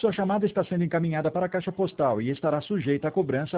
Sua chamada está sendo encaminhada para a caixa postal e estará sujeita a cobrança